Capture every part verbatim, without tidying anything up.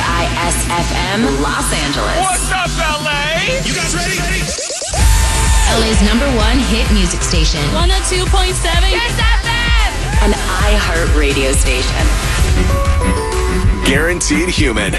I S F M Los Angeles. What's up, L A? You guys ready? ready? L A's number one hit music station. one oh two point seven Kiss F M. An iHeart radio station. Guaranteed Human.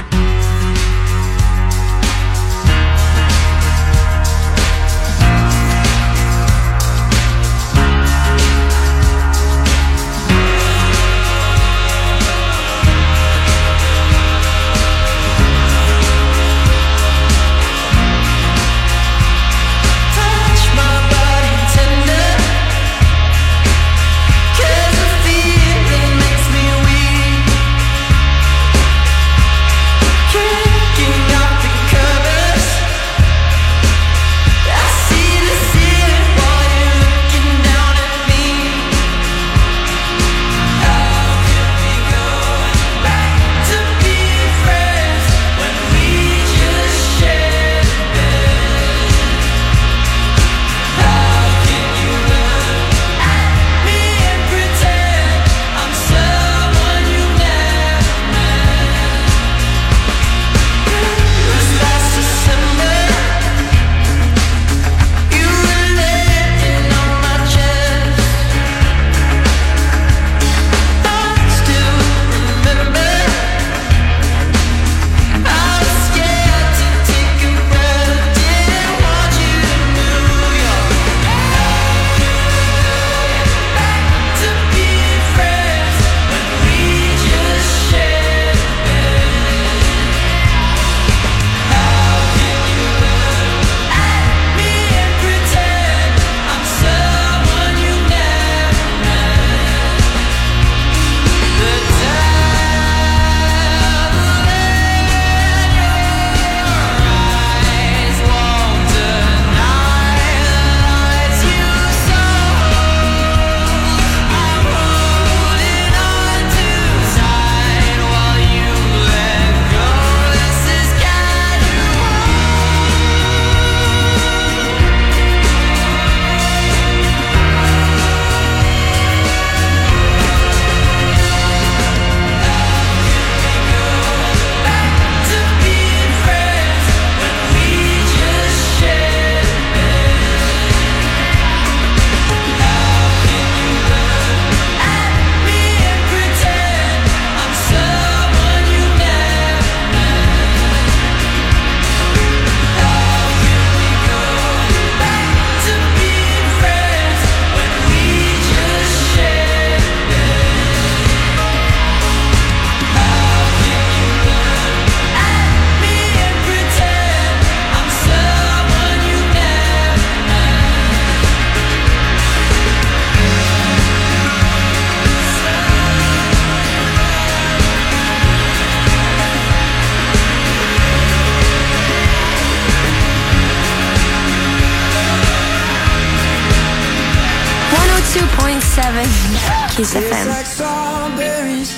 Kiss F M. Like strawberries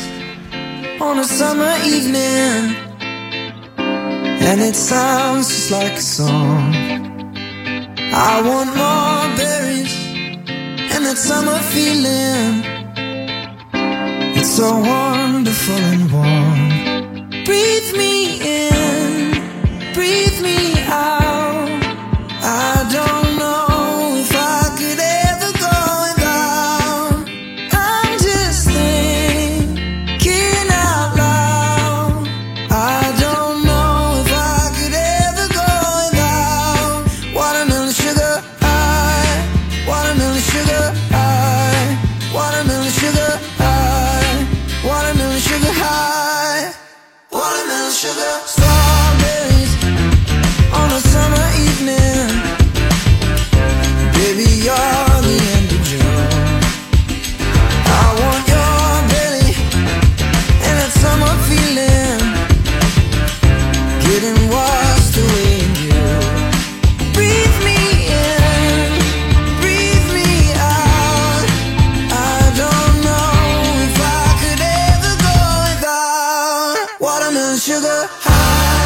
on a summer evening, and it sounds just like a song. I want more berries and that summer feeling. It's so wonderful and warm. Breathe me in, breathe me out. I don't know if I could ever go without. I'm just thinking out loud. I don't know if I could ever go without watermelon sugar high, watermelon sugar high, watermelon sugar high, watermelon sugar high, watermelon sugar. Strawberries on a summer evening. Baby, you're the end of June. I want your belly and that summer feeling, getting washed away in you. Breathe me in, breathe me out. I don't know if I could ever go without watermelon sugar high.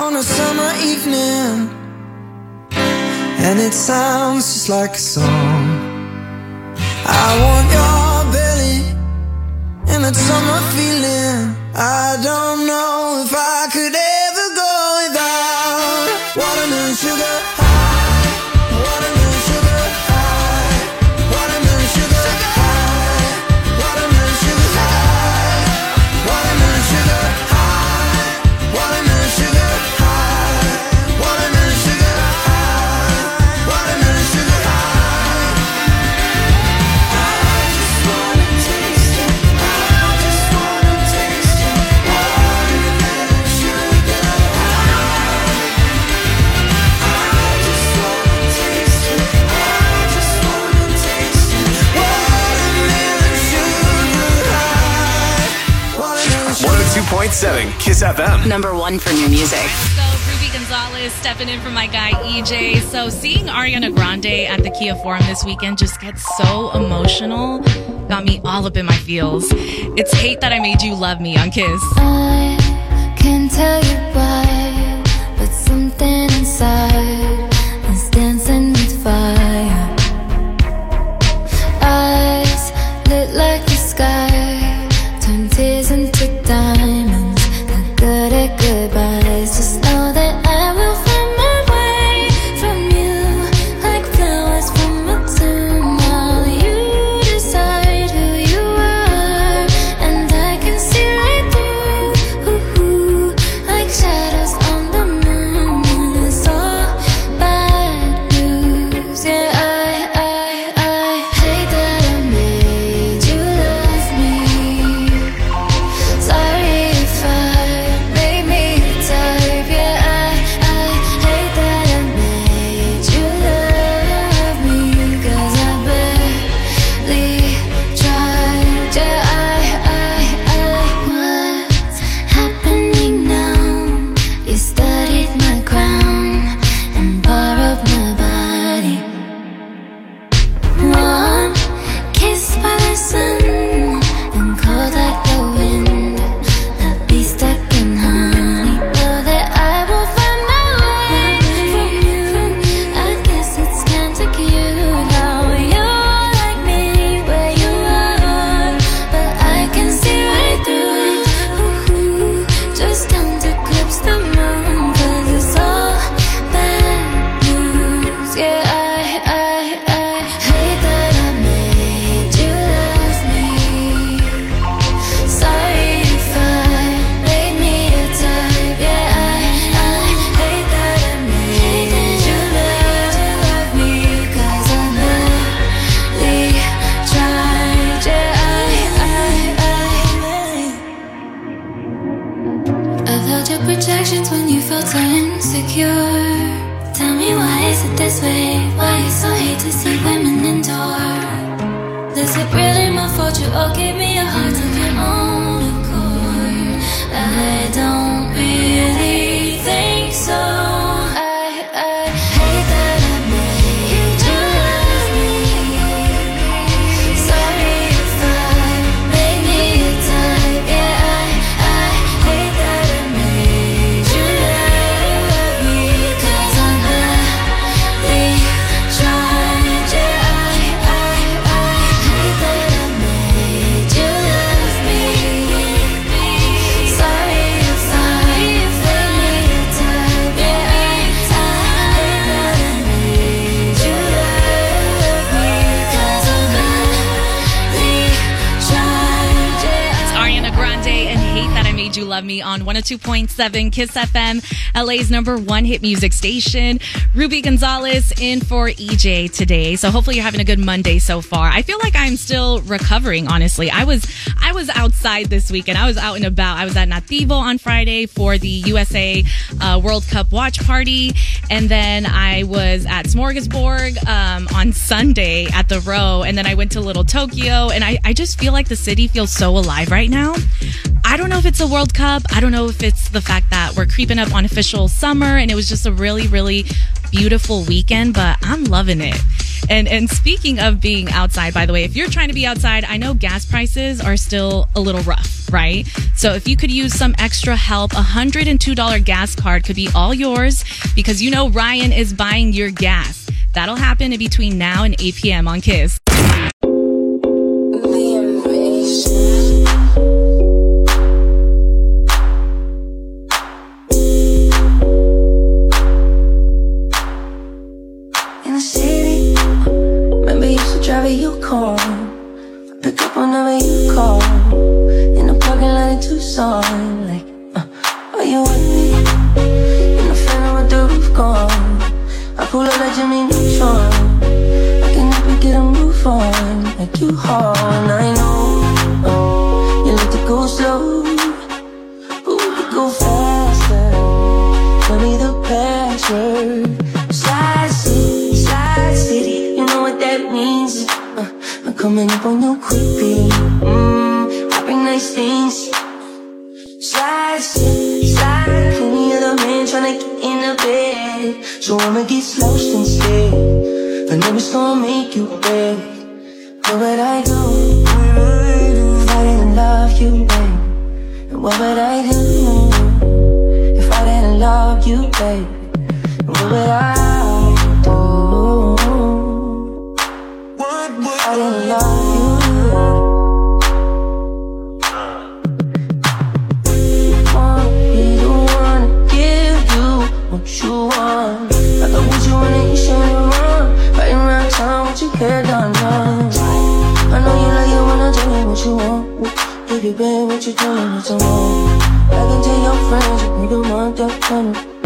on a summer evening, and it sounds just like a song. I want your belly and that summer feeling. I don't know if I could ever go without watermelon sugar high, watermelon sugar high, watermelon sugar high, watermelon sugar high, watermelon sugar high, watermelon sugar high, watermelon sugar high, watermelon sugar high. I just wanna taste it. I just wanna taste it. Watermelon sugar high. I just wanna taste it. I just wanna taste it. Watermelon sugar high. Watermelon sugar. one oh two point seven Kiss F M. Number one for new music. So Ruby Gonzalez stepping in for my guy E J. So seeing Ariana Grande at the Kia Forum this weekend just gets so emotional. Got me all up in my feels. It's Hate That I Made You Love Me on Kiss. I can't tell you why, but something inside is dancing with fire. Eyes lit like the sky, turn tears into diamonds. Not good at goodbyes. Just know that I will find my way from you, like flowers from a tomb. While you decide who you are, and I can see right through, ooh, ooh, like shadows on the moon. And it's all bad news. Yeah, I, I, I hate that I made you love me. Sorry if I made me the type. Yeah, I, I hate that I made you love me. 'Cause I barely tried. Yeah, I, I, I what's happening now? You studied my crown and borrowed my body. One kiss by the sun and cold like the wind. I'll be stuck in honey. Know that I will find my way from you. I guess it's kinda cute how you're like me where you are, but I can see right through it. Ooh, just don't eclipse the moon, 'cause it's all bad news. Yeah, I, I, I hate that I made you love me. Sorry if I made me a type. Yeah, I, I hate that I made you love me. 'Cause I barely tried. Yeah, I, I, I I felt your projections when you felt so insecure. Tell me, why is it this way? Why you so hate to see women endure? Is it really my fault you all gave me a heart of your own accord? I don't really think so. I, I hate that I made you love me. Sorry if I made me a type. Yeah, I, I hate that I made you love me. 'Cause I barely tried. Yeah, I, I, I hate that I made you love me. Sorry if I made me a type. Yeah, I, I hate that I made you love me. 'Cause I barely tried. Yeah, It's Ariana Grande and Hate That I Made You Love Me on one oh two point seven Kiss F M, L A's number one hit music station. Ruby Gonzalez in for E J today. So hopefully you're having a good Monday so far. I feel like I'm still recovering, honestly. I was I was outside this weekend. I was out and about. I was at Nativo on Friday for the U S A uh, World Cup watch party. And then I was at Smorgasburg um, on Sunday at the Row. And then I went to Little Tokyo. And I, I just feel like the city feels so alive right now. I don't know if it's a World Cup. I don't know if it's the fact that we're creeping up on official summer and it was just a really, really beautiful weekend, but I'm loving it. And and speaking of being outside, by the way, if you're trying to be outside, I know gas prices are still a little rough, right? So if you could use some extra help, a one hundred two dollars gas card could be all yours because you know Ryan is buying your gas. That'll happen in between now and eight p.m. on Kiss. Drive you call, pick up whenever you call. In the parking lot in Tucson, like, uh, are you with me? In the Phantom with the roof gone. I pull up like Jimmy Neutron. I can help you get a move on, like you haul. And I know uh, you like to go slow, but we could go faster. Tell me the password. Slide City, Slide City, you know what that means. Uh, I'm coming up on you quickly. Mmm, I bring nice things. Slide City, slide. Plenty of the men tryna get in the bed, so I'ma get lost instead. I know it's gonna make you beg. Where would I go if I didn't love you, babe? And what would I do if I didn't love you, babe? And what would I do? I didn't love you. Want me to wanna give you what you want. I got what you want and you show me wrong. Right around town with your hair done, done. I know you like it when I tell you what you want. Baby, babe, what you doing with someone? I can tell your friends you don't want that kind of.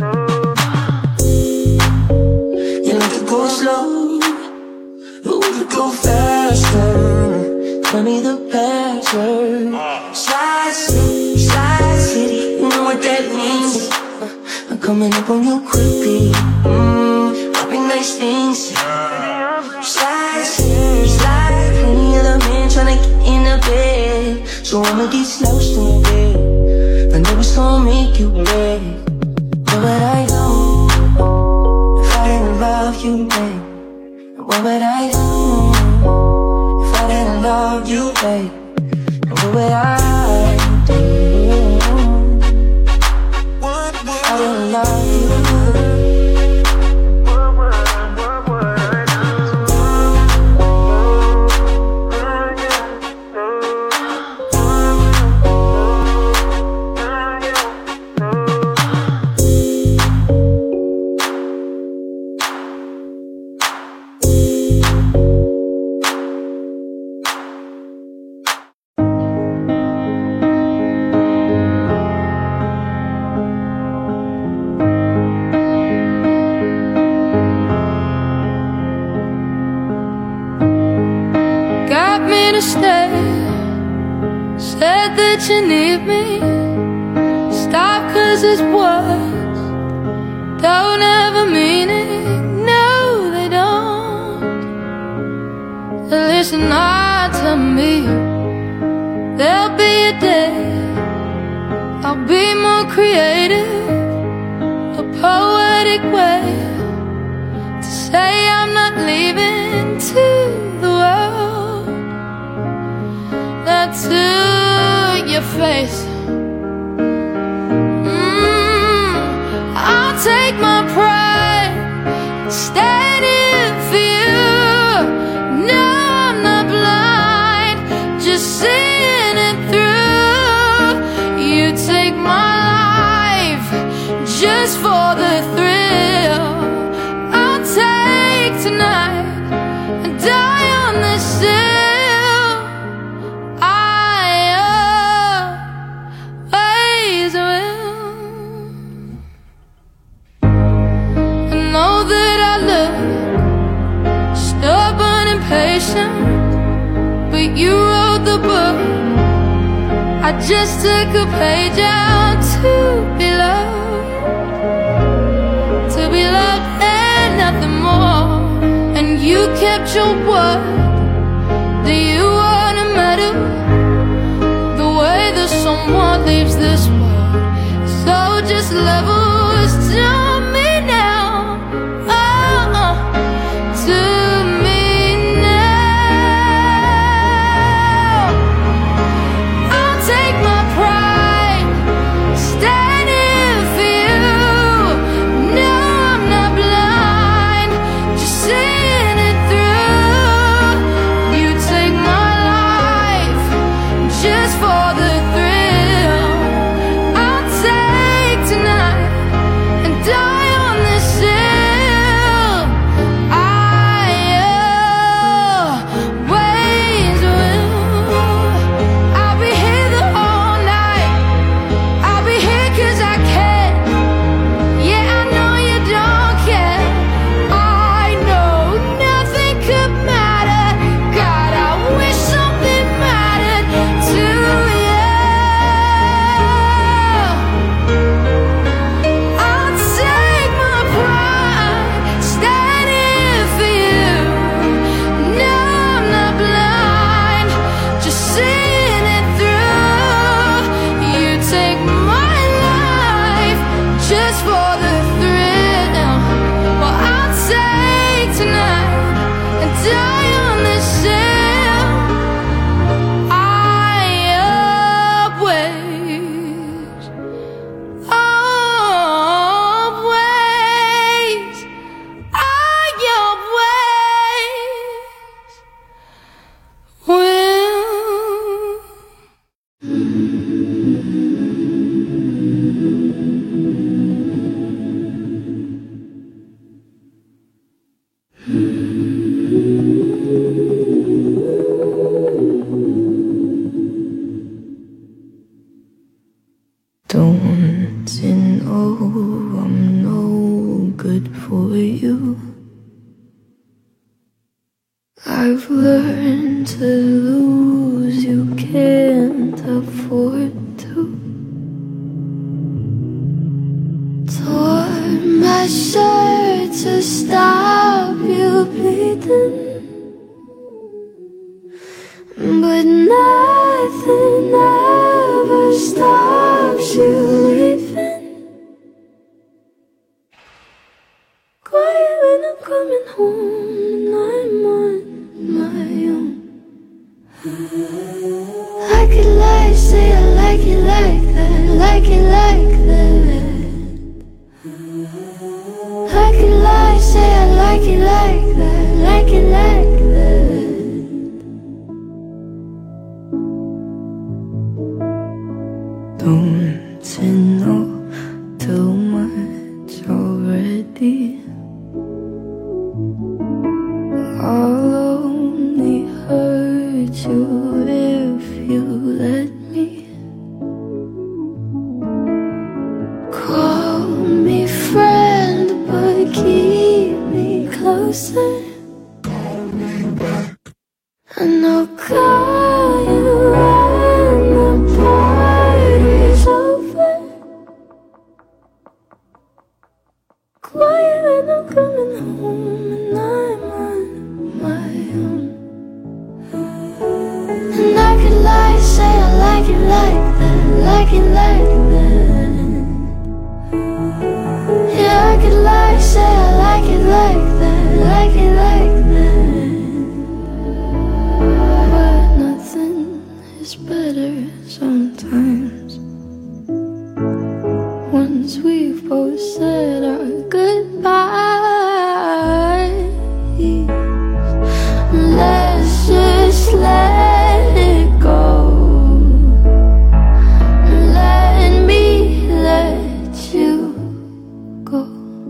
You like to go slow, but we could go faster. Tell me the password. Slide City, Slide City, you know what that means. uh, I'm coming up on you quickly. Mmm, I bring nice things. Slide City, slide. Plenty of the men tryna get in the bed, so I'ma get lost in bed. I know it's gonna make you beg. Where would I go if I didn't love you, babe? What would I do if I didn't love you, babe? What would I do? I didn't love you. You need me. Stop, cause it's words don't have a meaning. No, they don't. Listen hard to me. There'll be a day I'll be more creative, a poetic way to say I'm not leaving to the world. That's it. Your face. Mm, I'll take my pride standing for you. No, I'm not blind, just seeing it through. You take my life just for the thrill. I'll take tonight and die on this hill. But you wrote the book. I just took a page out to be loved, to be loved and nothing more. And you kept your word. Do you wanna meddle the way that someone leaves this world? So just levels to me now. Oh, uh, to me. for the thrill. Well, I'll take tonight and die on this hill. I upways, upways, I upways will. Don't you know I'm no good for you? I've learned to lose, you can't afford to. Tore my shirt to stop you bleeding, but nothing ever stops you leaving. Quiet when I'm coming home and I'm on my own. I could lie, say I like it like that, like it like that. I could lie, say I like it like that, like it like that. Don't you know too much already? I'll only hurt you if you let me. Call me friend, but keep me closer. And I'll call you when the party's over. Quiet when I'm coming home and I'm on my own. And I could lie, say I like it like that, like it like that. Yeah, I could lie, say I like it like that, like it like that. But nothing is better sometimes. Once we've both said our goodbyes, let's just let it go. Let me let you go.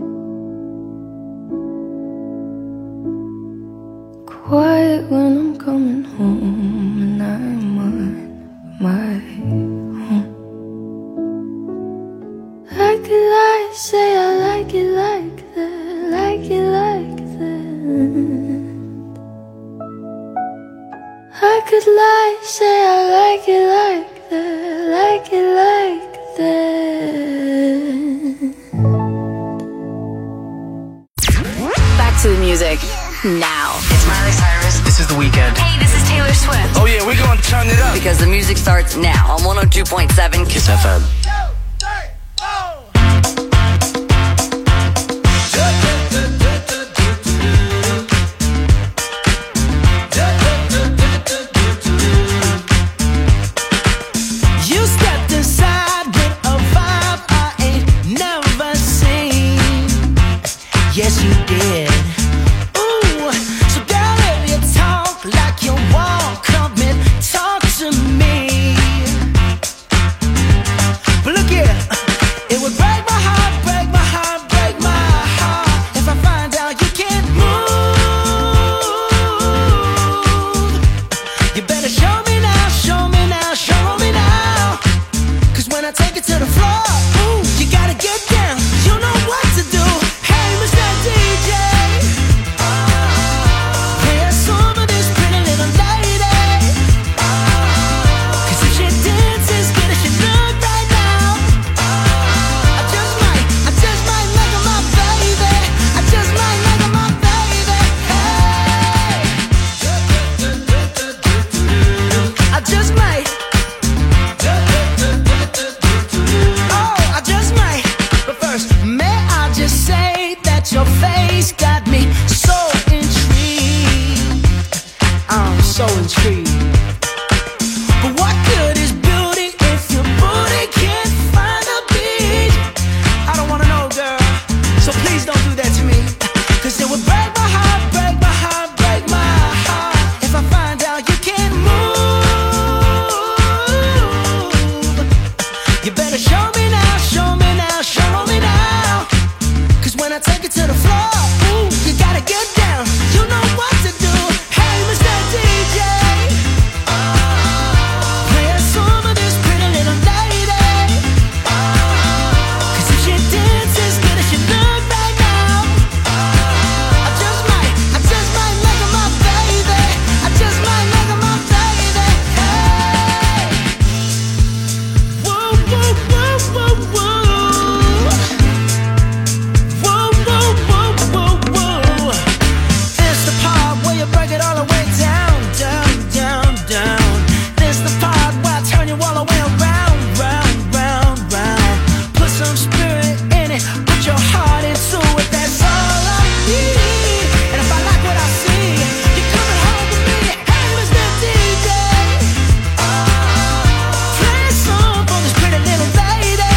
Quiet when I'm coming home and I'm on my own. I could lie, say I like it like that, like it like that. I could lie, say I like it like that, like it like that. Back to the music now. It's Miley Cyrus. This is The Weeknd. Hey, this is Taylor Swift. Oh yeah, we're gonna turn it up. Because the music starts now on one oh two point seven Kiss F M. You stepped inside with a vibe I ain't never seen. Yes, you did. Ooh, so girl, if you talk like you want, come and talk to me. But look here, it would break my heart, break my heart, break my heart if I find out you can't move. You better show me now, show me now, show me now. Cause when I take it to the floor, ooh, you gotta get down, you know what to do. Hey, Mister D J, it, put your heart into it. That's all I need. And if I like what I see, you're coming home with me. Hey, Mister D J, play a song for this pretty little lady.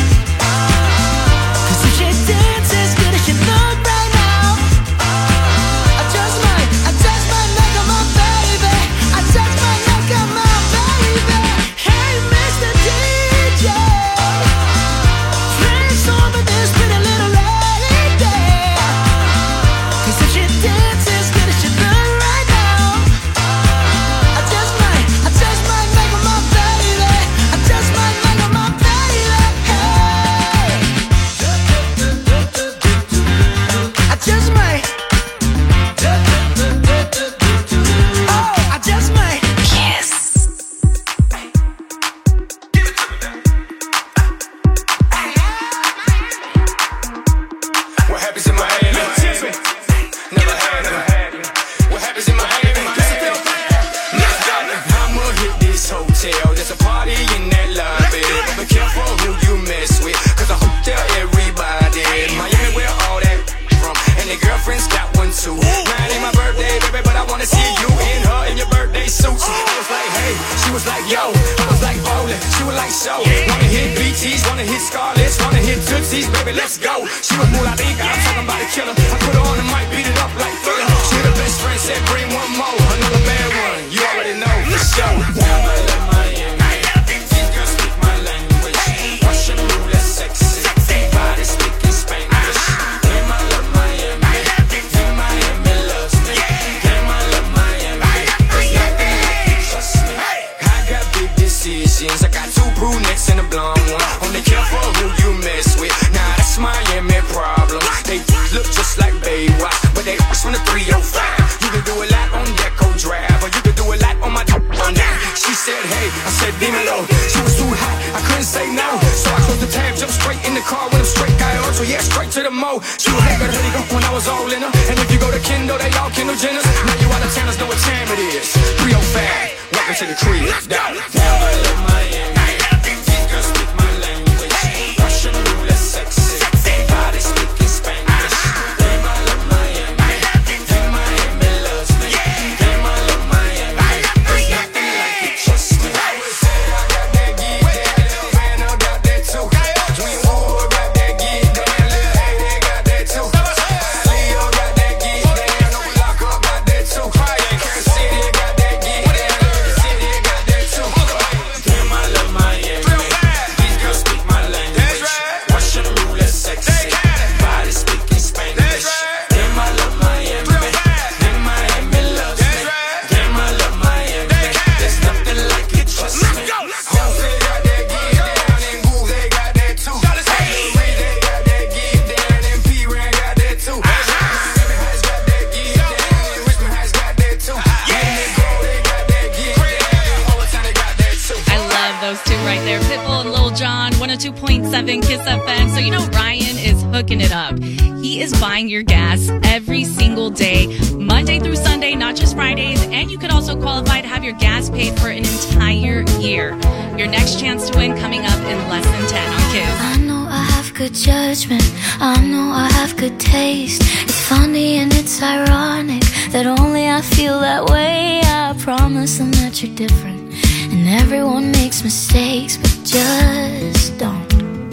'Cause if she dances as good as she look right now, I just might, I just might make her my baby. I just might make her my baby. Hey, Mister D J, play a song for this pretty little lady. 'Cause if she dances as good as she look right now, I just might, I just might make her my baby. I just might make her my baby. Hey, I just might. Oh, I just might. Kiss. What happens in Miami? Never had it. What happens in Miami? Never had it. I'ma hit this hotel. There's a party in that lobby. But be careful who you mess with, 'cause I hope tell everybody. Miami where all that from, and their girlfriends got one too. Now it ain't my birthday, baby, but I wanna see you in her in your birthday suit. I was like, hey, she was like, yo. I was like, bowling, she was like, so. Wanna hit B Ts, wanna hit Scarlets, wanna hit Tootsies, baby, let's go. She was more like I'm talking about a killer. I put her on the mic, beat it up like thriller. She her best friend said, bring one more, another bad one. You already know, for sure. Never left Miami. These girls speak my language. Russian roulette, sexy. Body speaking Spanish. Damn, I love Miami. Damn, Miami loves me. Damn, I love Miami. There's nothing like it, trust me. I got big decisions. I got two brunettes and a blonde one. Only careful who you mess with. Nah, that's Miami problem. They look just like Baywatch, but they was from the three oh five. You can do a lot on Deco Drive, or you can do a lot on my on that. She said, hey, I said, dímelo. She was too hot, I couldn't say no. So I closed the tab, jumped straight in the car with him straight, got on, so yeah, straight to the mo. She was like, ready to go when I was all in her. And if you go to Kendall, they all Kendall Jenners. Now you out of towners know what time it is. three oh five, welcome to the crib. Down. Never left Miami. These girls speak my language. Russian roulette, sexy. Body speaking Spanish. Damn, I love Miami. Damn, Miami loves me. Damn, I love Miami. There's nothing like it, trust me. I would say I got that geek, that little man, I got that too. Twin Wood got that geek, that little A, they got that too. Leo got that geek, that no Lock Up got that too. Kansas City got that geek, that Liberty City got that too. Damn, I love Miami. These girls speak my language. Russian roulette, sexy. Body speaking Spanish. Damn, I love Miami. Damn, Miami loves me. Damn, I love Miami. There's nothing like it, trust me. Jose got that geek down, and Goo, they got that too. Ray, they got that geek down, and P-Ran got that too. Miami has got that geek down, and Richmond has got that too. And Negro, they got that geek down, all the time they got that too. I love those two right there. Pitbull and Lil Jon, one oh two point seven Kiss F M. So, you know, Ryan is hooking it up. He is buying your gas every single day, Monday through Sunday, not just Fridays. And you could also qualify to have your gas paid for an entire year. Your next chance to win coming up in less than ten on Kiss. I know I have good judgment, I know I have good taste. It's funny and it's ironic that only I feel that way. I promise them that you're different, and everyone makes mistakes, but just don't.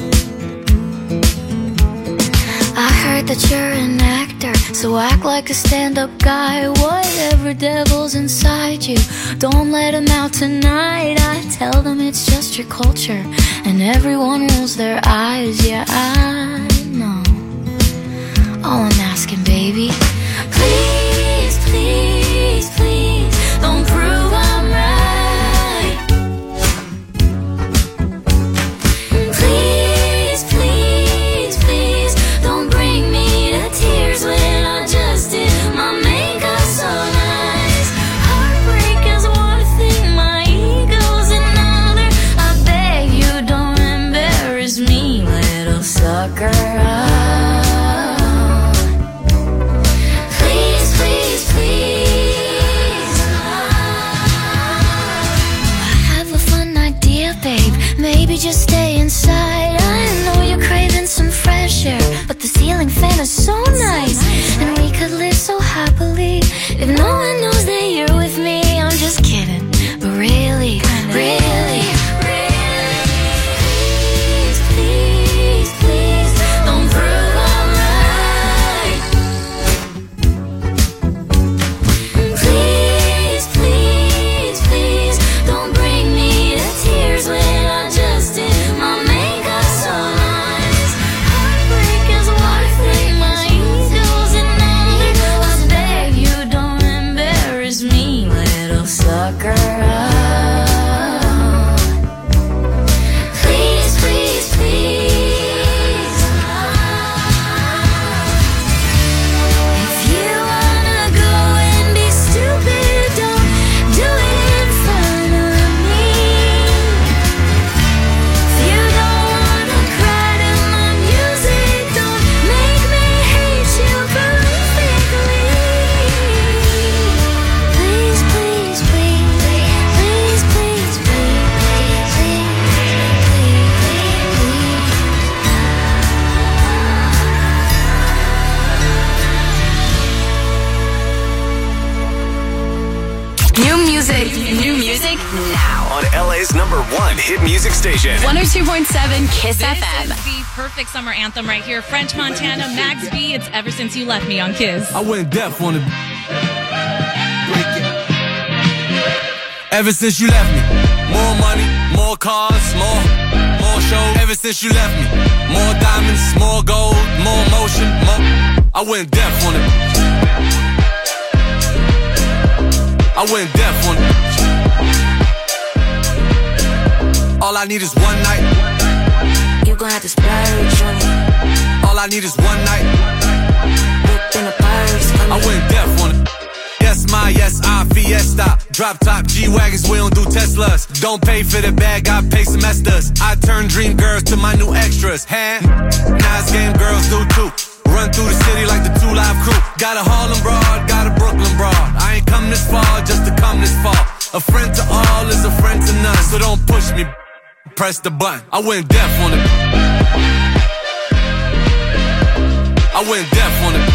I heard that you're an actor, so act like a stand-up guy. Whatever devil's inside you, don't let him out tonight. I tell them it's just your culture, and everyone rolls their eyes. Yeah, I know. All I'm asking, baby, please, please, please, don't prove I'm right. Please, please, please, don't bring me to tears when I just did my makeup so nice. Heartbreak is one thing, my ego's another. I beg you, don't embarrass me, little sucker. Please, please, please. I have a fun idea, babe. Maybe just stay inside. I know you're craving some fresh is so nice. And we could live so happily if no one knows that you're with me. I'm just kidding, but really, really, please, please, please, don't prove I'm right. Please, please, please, don't bring me to tears when I just did my makeup so nice. Heartbreak is one thing, my ego's another. I beg you don't embarrass me, little sucker. Please, please, please. If you wanna go and be stupid, don't do it in front of me. If you don't wanna cry to my music, don't make me hate you perfectly. Please, please, please, please, please, please, please, please, New music, new music now. On L A's number one hit music station. one oh two point seven Kiss This F M. is the perfect summer anthem right here. French Montana, Max B. It's Ever Since You Left Me on Kiss. I went deaf on the break it. Ever since you left me, more money, more cars, more, more shows. Ever since you left me, more diamonds, more gold, more motion, more. I went deaf on it. I went deaf on it. All I need is one night. You gon' have to splurge on it. All I need is one night. Whip in a purse for me. I went deaf on it. Yes, my, yes, I, Fiesta. Drop top, G-Wagons, we don't do Teslas. Don't pay for the bag, I pay semesters. I turn dream girls to my new extras. Huh? Nice game girls do too. Run through the city like the two Live Crew. Got a Harlem broad, got a Brooklyn broad. I ain't come this far just to come this far. A friend to all is a friend to none. So don't push me, press the button. I went deaf on it. I went deaf on it.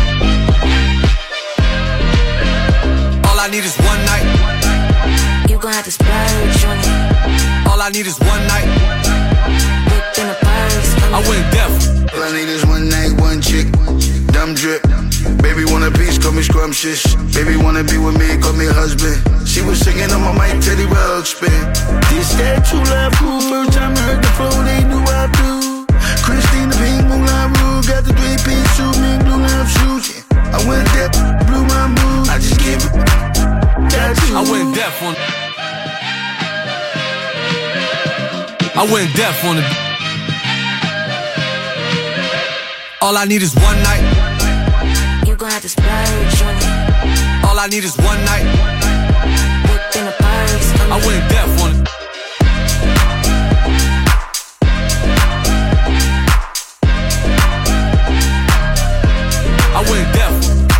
All I need is one night. You gon' have to splurge on it. All I need is one night. Whip in a purse for me. I went deaf. All I need is one night, one chick, dumb drip. Baby want a piece, call me scrumptious. Baby wanna be with me, call me husband. She was singing on my mic, Teddy Ruxpin. This that true love cool, first time I heard the flow, they knew I do. Christina Pink, Moulin Rouge, got the three-piece suit, me blue love shoes. Yeah. I went deaf, blew my mood. I just give it, that's you. I went deaf on it. I went deaf on it. All I need is one night. You gon' have to splurge on it. All I need is one night. Whip in a purse for me. I went deaf on it. I went deaf.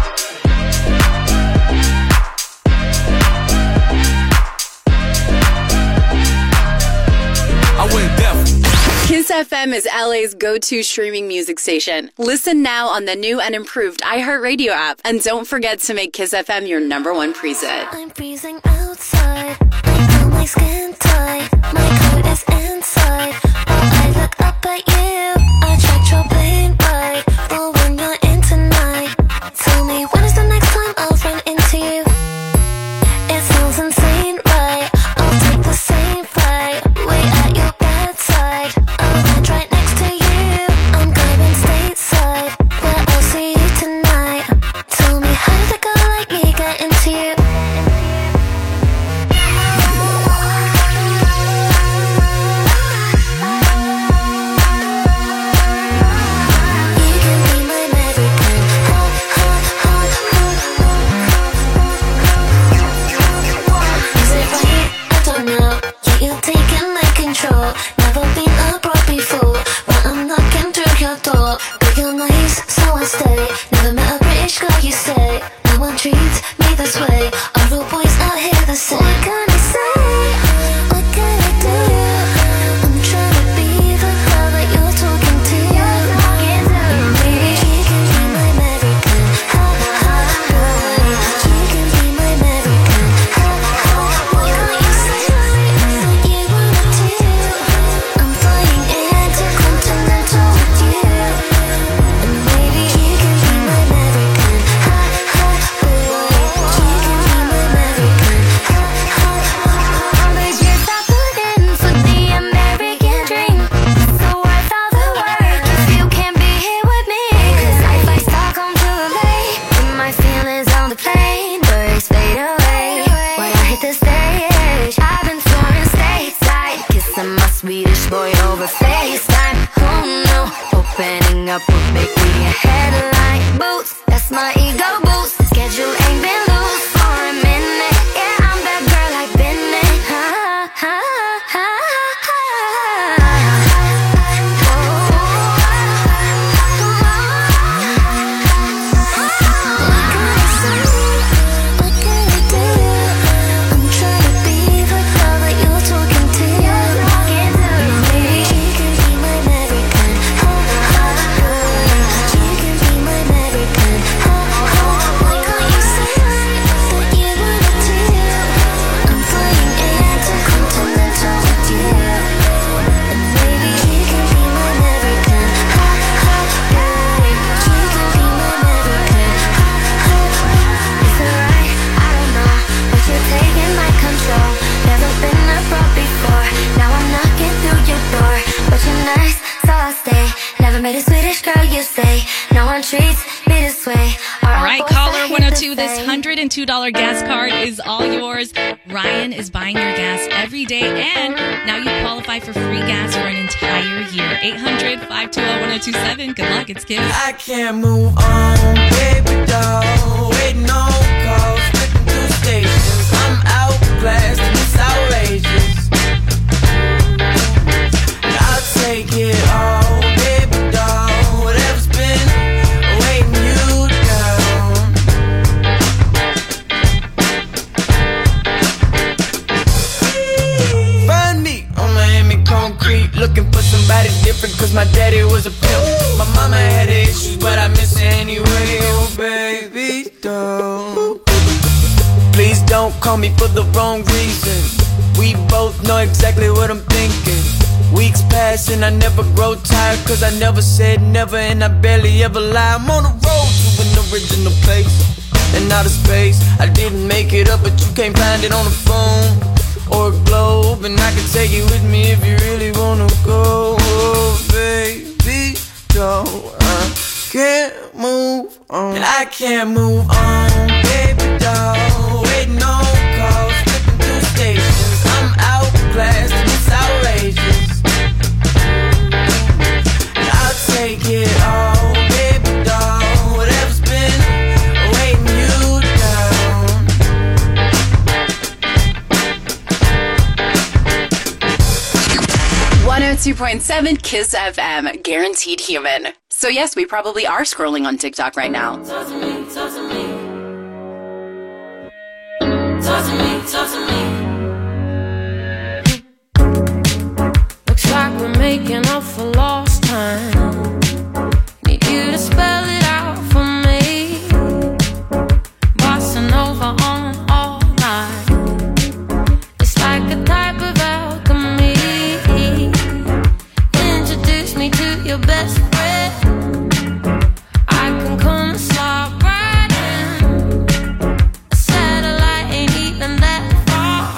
I went deaf. Kiss F M is L A's go-to streaming music station. Listen now on the new and improved iHeartRadio app. And don't forget to make Kiss F M your number one preset. I'm freezing outside. I feel my skin tight. My coat is inside. While I look up at you, I checked your plane right. But when you're in tonight, tell me when is the next time I'll run into you? It sounds insane, right? I'll take the same flight. Wait at your bedside. I'll land right next to you. I'm going stateside. Where I'll see you tonight. Tell me how did a girl like me get into you? Never been a broad before, but I'm knocking through your door. But you're nice, so I stay. Never met a British girl, you say. No one treats me this way. All the boys out here the same. What can I say? What can I do? I'm trying to be the girl that you're talking to. Maybe she can be my up will make me a headline. Boots, that's my ego boost. Schedule ain't been loose for a minute. Yeah, I'm that girl like Bennett. Ha, ha, ha, ha. Met a Swedish girl, you say. No one treats me this way. All right, caller one oh two, this one hundred two dollars gas card is all yours. Ryan is buying your gas every day, and now you qualify for free gas for an entire year. eight hundred, five two zero, one oh two seven. Good luck, it's Kiss. I can't move on, baby doll. Waiting on calls, flipping through stations. I'm outclassed and it's outrageous. I'll take it all, baby. Whatever's been weighing you down. Find me on Miami concrete, looking for somebody different, cause my daddy was a pimp. My mama had issues, but I miss her anyway. Oh baby, don't. Please don't call me for the wrong reason. We both know exactly what I'm thinking. Weeks pass and I never grow tired, cause I never said never and I barely ever lie. I'm on the road to an original place and out of space. I didn't make it up, but you can't find it on the phone or a globe, and I can take it with me if you really wanna go. Oh baby, don't. I can't move on. I can't move on, baby doll. Waiting on calls, flipping through stations. I'm outclassed and it's outrageous. Take it all, baby doll. Whatever's been weighing you down. one oh two point seven Kiss F M, guaranteed human. So yes, we probably are scrolling on TikTok right now. Talk to me, talk to me. Talk to me, talk to me. Looks like we're making up for lost time. Need you to spell it out for me. Bossing over on all night. It's like a type of alchemy. Introduce me to your best friend. I can come and slide right in. A satellite ain't even that far.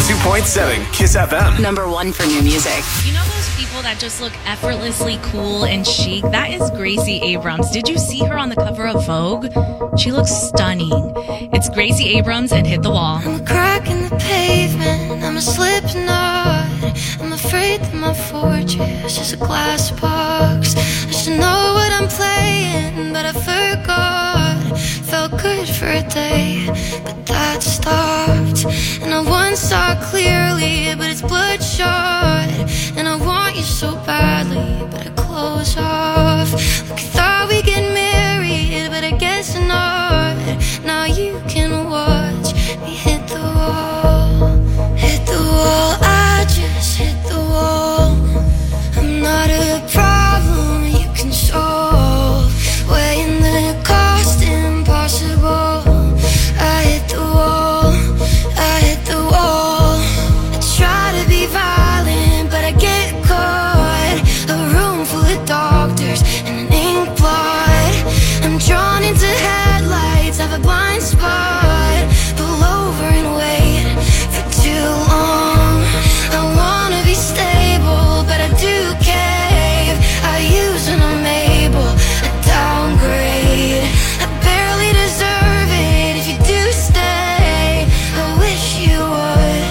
two point seven Kiss F M. Number one for new music. You know those people that just look effortlessly cool and chic? That is Gracie Abrams. Did you see her on the cover of Vogue? She looks stunning. It's Gracie Abrams and Hit the Wall. I'm a crack in the pavement, I'm a slip knot. I'm afraid that my fortress is a glass box. I should know what I'm playing, but I forgot. Felt good for a day, but that stopped. And I once saw clearly, but it's bloodshot. And I want you so badly, but I close off. Like I thought we'd get married, but I guess not. Now you can watch me hit the wall. Hit the wall, I just hit the wall. I'm not a problem you can solve. Weighing the cost impossible. I hit the wall, I hit the wall. I try to be violent, but I get caught. A room full of doctors and an ink blot. I'm drawn into headlights, have a blind spot. Pull over and wait for too long. I wanna be stable, but I do cave. I use when I'm able, I downgrade. I barely deserve it if you do stay. I wish you would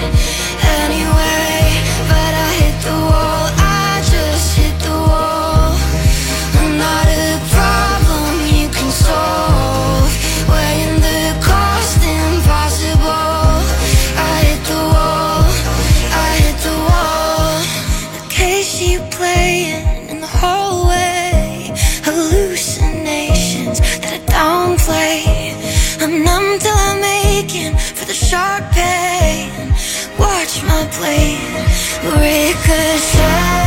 anyway. But I hit the wall, I just hit the wall. I'm not a problem you can solve. Weighing the cost impossible. I hit the wall, I hit the wall. The case you playing in the hallway. Hallucinations that I downplay. I'm numb till I'm aching for the sharp pain. Watch my blade ricochet.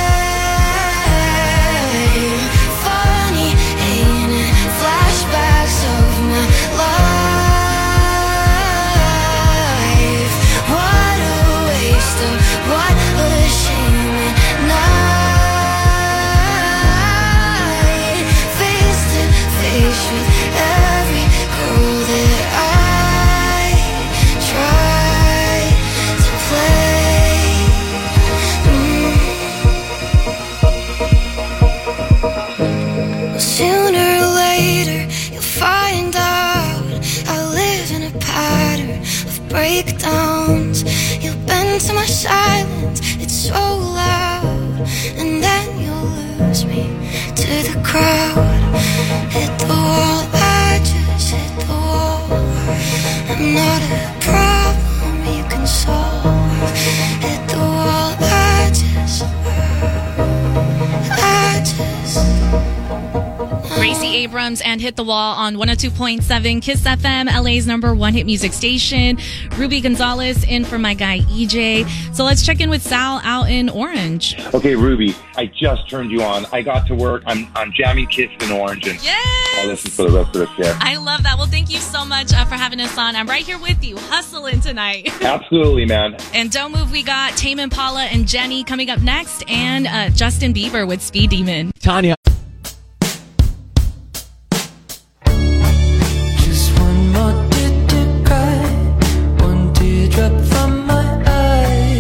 Funny, ain't it? Flashbacks of my life. What a waste of, what a shame at night. Face to face with every girl that I try to play. Mm. Sooner or later you'll find out I live in a pattern of breakdowns. You'll bend to my silence, it's so loud. And then you'll lose me to the crowd. Hit the wall, I just hit the wall. I'm not a problem you can solve. Hit the wall, I just, I just. Gracie Abrams and Hit the Wall on one oh two point seven Kiss F M, L A's number one hit music station. Ruby Gonzalez in for my guy E J. So let's check in with Sal out in Orange. Okay, Ruby, I just turned you on. I got to work. I'm, I'm jamming Kiss in Orange, and Yes! I'll listen for the rest of the show. I love that. Well, thank you so much uh, for having us on. I'm right here with you, hustling tonight. Absolutely, man. And don't move, we got Tame Impala and Jenny coming up next, and uh, Justin Bieber with Speed Demon. Tanya. Just one more tear to cry, one teardrop from my eye.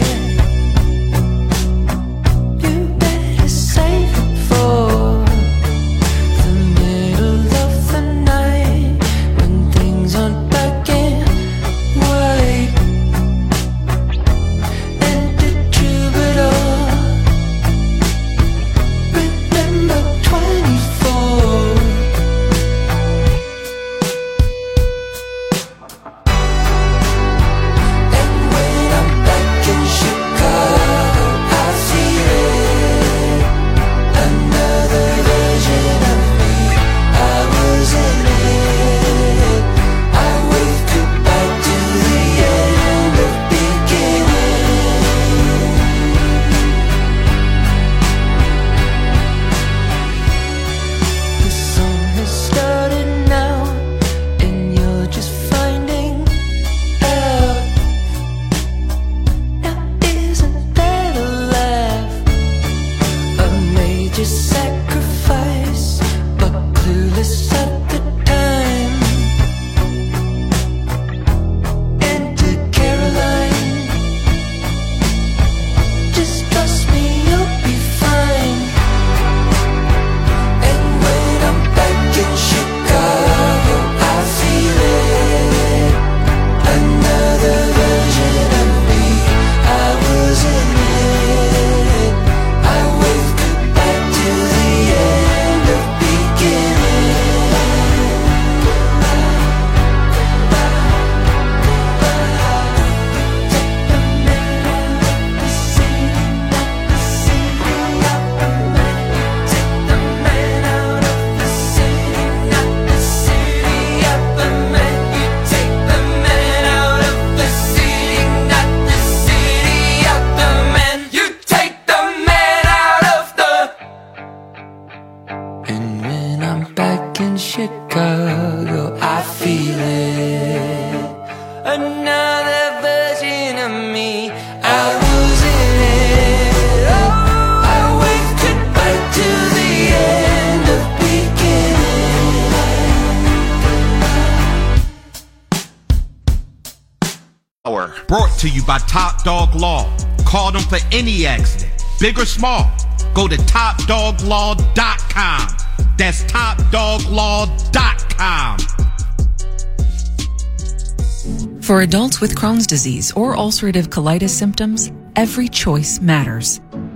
You better save it for the middle of the night, when things aren't black and white. And the troubadour, remember to you by Top Dog Law. Call them for any accident, big or small. Go to top dog law dot com. That's top dog law dot com. For adults with Crohn's disease or ulcerative colitis symptoms, every choice matters.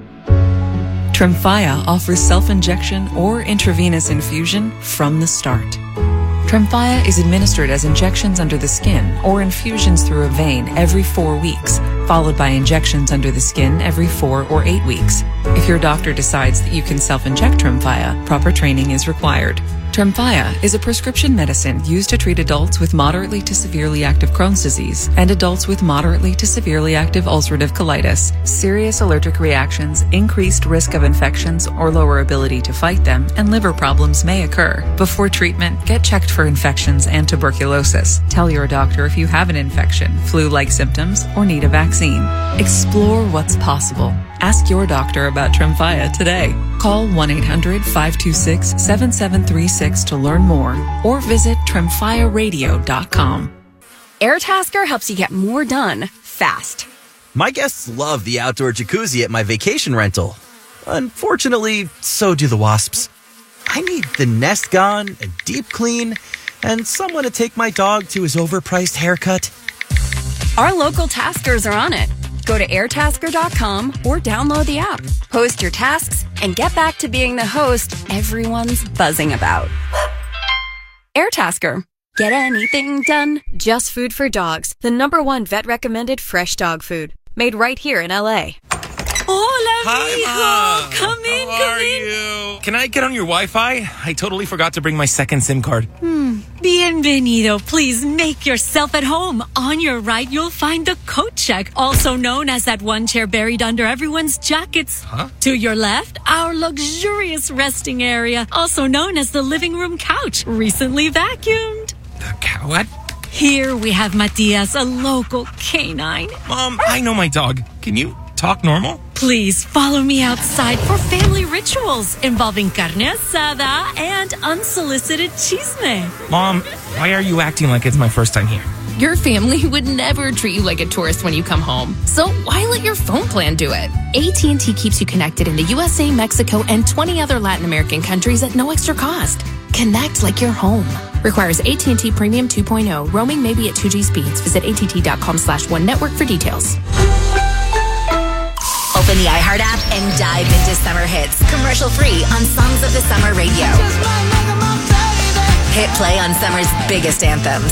Tremfya offers self-injection or intravenous infusion from the start. Tremfya is administered as injections under the skin or infusions through a vein every four weeks, followed by injections under the skin every four or eight weeks. If your doctor decides that you can self-inject Tremfya, proper training is required. Tremfya is a prescription medicine used to treat adults with moderately to severely active Crohn's disease and adults with moderately to severely active ulcerative colitis. Serious allergic reactions, increased risk of infections or lower ability to fight them, and liver problems may occur. Before treatment, get checked for infections and tuberculosis. Tell your doctor if you have an infection, flu-like symptoms, or need a vaccine. Explore what's possible. Ask your doctor about Tremfya today. Call one eight hundred five two six seven seven three six to learn more or visit tremfya radio dot com. AirTasker helps you get more done fast. My guests love the outdoor jacuzzi at my vacation rental. Unfortunately, so do the wasps. I need the nest gone, a deep clean, and someone to take my dog to his overpriced haircut. Our local taskers are on it. Go to air tasker dot com or download the app. Post your tasks and get back to being the host everyone's buzzing about. AirTasker. Get anything done. Just Food for Dogs, the number one vet-recommended fresh dog food. Made right here in L A. Hola, Hi, mijo. Mom. Come in, How come are in. you? Can I get on your Wi-Fi? I totally forgot to bring my second SIM card. Hmm. Bienvenido. Please make yourself at home. On your right, you'll find the coat check, also known as that one chair buried under everyone's jackets. Huh? To your left, our luxurious resting area, also known as the living room couch, recently vacuumed. The cow? What? Here we have Matias, a local canine. Mom, I know my dog. Can you talk normal? Please follow me outside for family rituals involving carne asada and unsolicited chisme. Mom, why are you acting like it's my first time here? Your family would never treat you like a tourist when you come home. So why let your phone plan do it? A T and T keeps you connected in the U S A, Mexico, and twenty other Latin American countries at no extra cost. Connect like you're home. Requires A T and T Premium two point oh. Roaming may be at two G speeds. Visit A T T dot com slash one network for details. Open the iHeart app and dive into summer hits, commercial free on Songs of the Summer Radio. Hit play on summer's biggest anthems.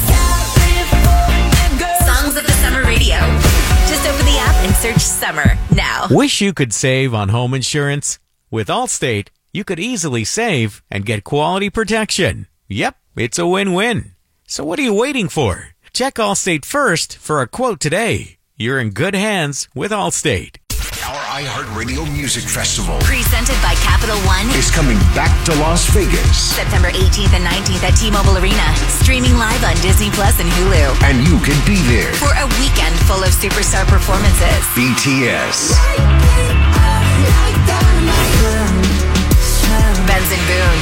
Songs of the Summer Radio. Just open the app and search Summer now. Wish you could save on home insurance? With Allstate, you could easily save and get quality protection. Yep, it's a win-win. So what are you waiting for? Check Allstate first for a quote today. You're in good hands with Allstate. Our iHeartRadio Music Festival Presented by Capital One is coming back to Las Vegas. September eighteenth and nineteenth at T-Mobile Arena. Streaming live on Disney Plus and Hulu. And you can be there For a weekend full of superstar performances. B T S, Benson Boone.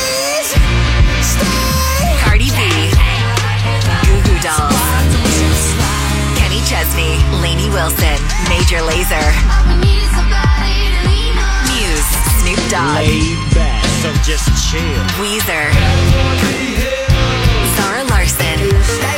Cardi B. Goo Goo Dolls. Kenny Chesney. Lainey Wilson. Major Lazer. Muse. Snoop Dogg. Laid back, so just chill. Weezer. Zara Larson.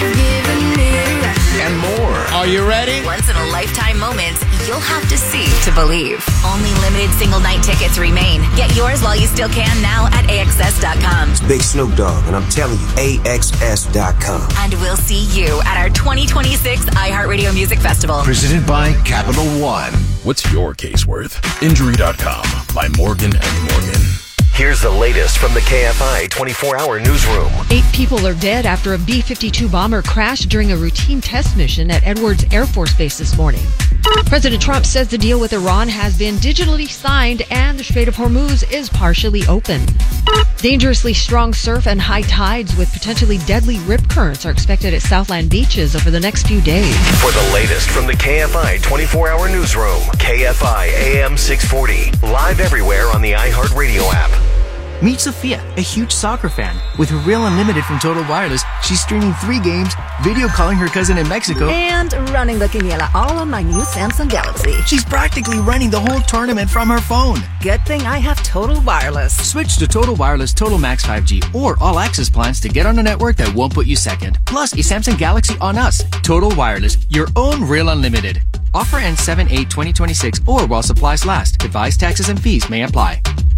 and more. Are you ready? Once in a lifetime moments you'll have to see to believe. Only limited single night tickets remain. Get yours while you still can now at A X S dot com. It's Big Snoop Dogg, and I'm telling you, A X S dot com. And we'll see you at our twenty twenty-six iHeartRadio Music Festival. Presented by Capital One. What's your case worth? Injury dot com by Morgan and Morgan. Here's the latest from the K F I twenty-four hour newsroom. Eight people are dead after a B fifty-two bomber crashed during a routine test mission at Edwards Air Force Base this morning. President Trump says the deal with Iran has been digitally signed and the Strait of Hormuz is partially open. Dangerously strong surf and high tides with potentially deadly rip currents are expected at Southland beaches over the next few days. For the latest from the K F I twenty-four hour newsroom, K F I A M six forty, live everywhere on the iHeartRadio app. Meet Sophia, a huge soccer fan. With her Real Unlimited from Total Wireless, she's streaming three games, video calling her cousin in Mexico, and running the quiniela all on my new Samsung Galaxy. She's practically running the whole tournament from her phone. Good thing I have Total Wireless. Switch to Total Wireless Total Max five G or All Access plans to get on a network that won't put you second. Plus, a Samsung Galaxy on us. Total Wireless, your own Real Unlimited. Offer ends seven eight twenty twenty-six or while supplies last. Device taxes and fees may apply.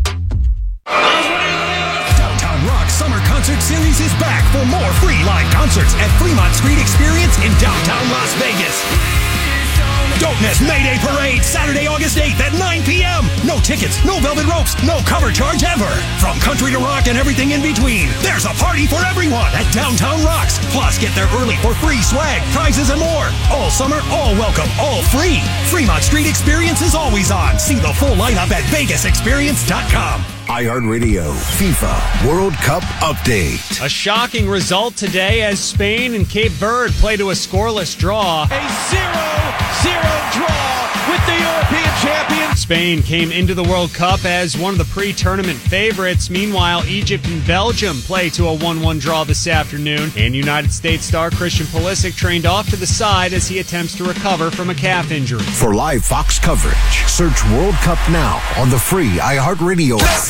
Downtown Rock Summer Concert Series is back for more free live concerts at Fremont Street Experience in downtown Las Vegas. Don't miss Mayday Parade, Saturday, August eighth at nine p.m. No tickets, no velvet ropes, no cover charge ever. From country to rock and everything in between, there's a party for everyone at Downtown Rocks. Plus, get there early for free swag, prizes, and more. All summer, all welcome, all free. Fremont Street Experience is always on. See the full lineup at Vegas Experience dot com. iHeartRadio FIFA World Cup Update. A shocking result today as Spain and Cape Verde play to a scoreless draw. A zero zero draw with the European champions. Spain came into the World Cup as one of the pre-tournament favorites. Meanwhile, Egypt and Belgium play to a one one draw this afternoon. And United States star Christian Pulisic trained off to the side as he attempts to recover from a calf injury. For live Fox coverage, search World Cup now on the free iHeartRadio app.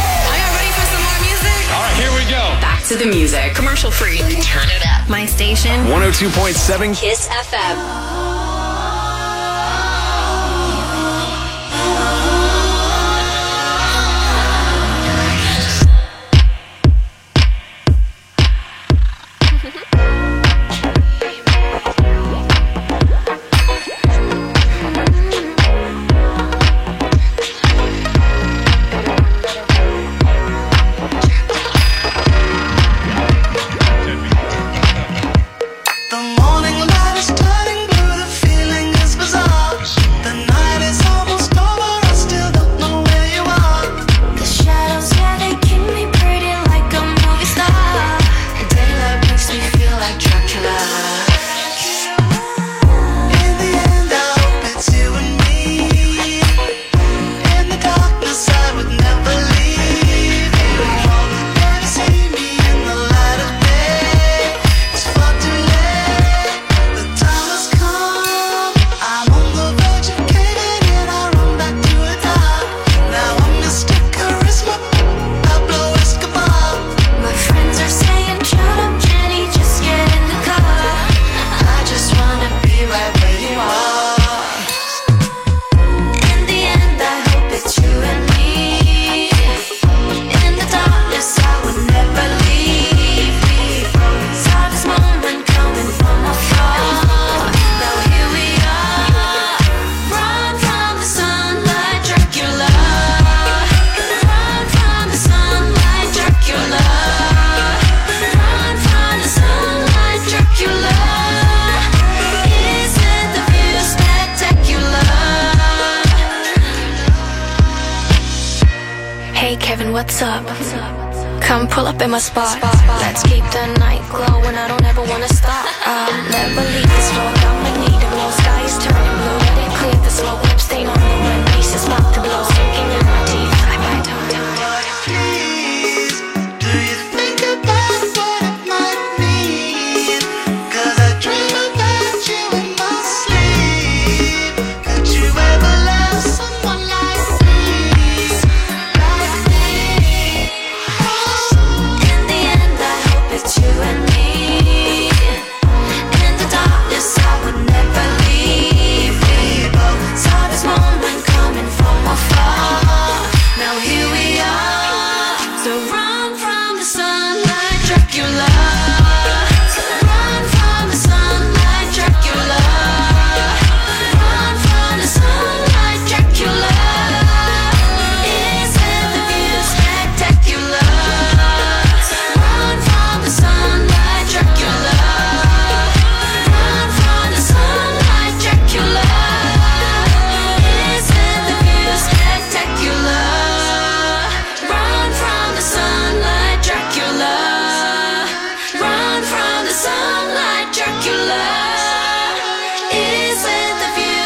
All right, here we go. Back to the music. Commercial free. Turn it up. My station. one oh two point seven Kiss F M. What's up? Come pull up in my spot. Let's keep the night glowing. I don't ever wanna stop. I'll never leave this road. I'ma need a blue sky is turning blue. Let it clear the smoke. Lip stain on the one piece. It's mouth to blow. Sinking in my teeth. I might don't do it. Please, do you think about what it might mean? 'Cause I dream about you in my sleep. Could you ever love someone like me? You and me in the darkness, I would never leave. We both saw this moment coming from afar. Now here we are. So run from the sun like Dracula. So run from the sun like Dracula. Run from the sun like Dracula. Isn't the view spectacular? Run from the sunlight, Dracula. Run from the sunlight, Dracula. Isn't the view spectacular? Run from the sunlight, Dracula. Run from the sunlight, Dracula. Isn't the view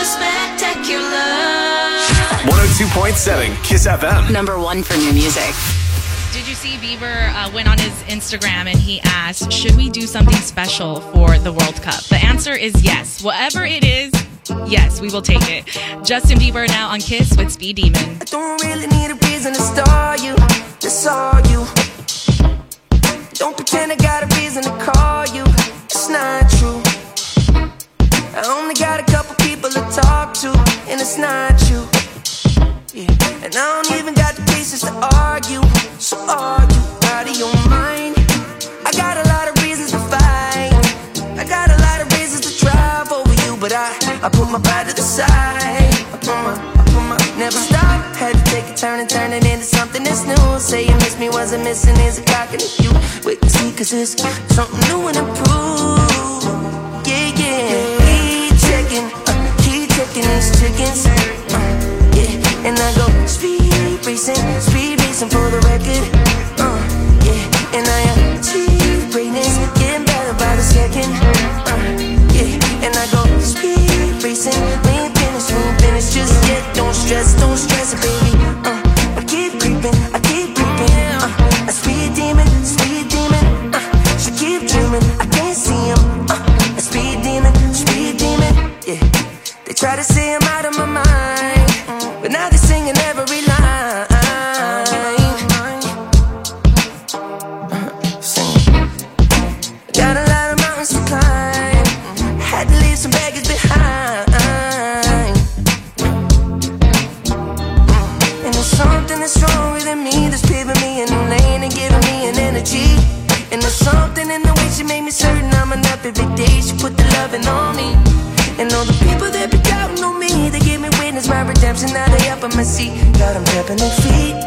spectacular? one oh two point seven Kiss F M. Number one for new music. Did you see Bieber uh, went on his Instagram and he asked, should we do something special for the World Cup? The answer is yes. Whatever it is, yes, we will take it. Justin Bieber now on Kiss with Speed Demon. I don't really need a reason to star you. That's all you. Don't pretend I got a reason to call you. It's not true. I only got a couple people to talk to, and it's not you. Yeah. And I don't even got the patience to argue. So are you out of your mind? I got a lot of reasons to fight. I got a lot of reasons to drive over you, but I, I put my pride to the side. I put my, I put my, never stop. Had to take a turn and turn it into something that's new. Say you miss me, wasn't missing is a cock and a you. Wait and see, cause it's something new and improved. Yeah, yeah. Keep checking, uh, keep checking these chickens. Uh, yeah, and I go speed racing, speed racing for the record. Uh, yeah, and I am achieve greatness, getting better by the second. Uh, yeah, and I go speed racing, we ain't finished, we ain't finished just yet. Don't stress, don't stress it, baby. Uh, I keep creeping, I keep creeping. Uh, a speed demon, speed demon. Uh, she keep dreaming, I can't see him. Uh, a speed demon, speed demon. Yeah, they try to say I'm out of my mind, but now they're singing every line. Uh, singing. Got a lot of mountains to climb, had to leave some baggage behind. And there's something that's wrong with me that's paving me a new lane and giving me an energy. And there's something in the way she made me certain I'm enough every day. She put the loving on me. And all the people that be doubting on me, they gave me witness my redemption. Now they up on my seat, got them tapping their feet.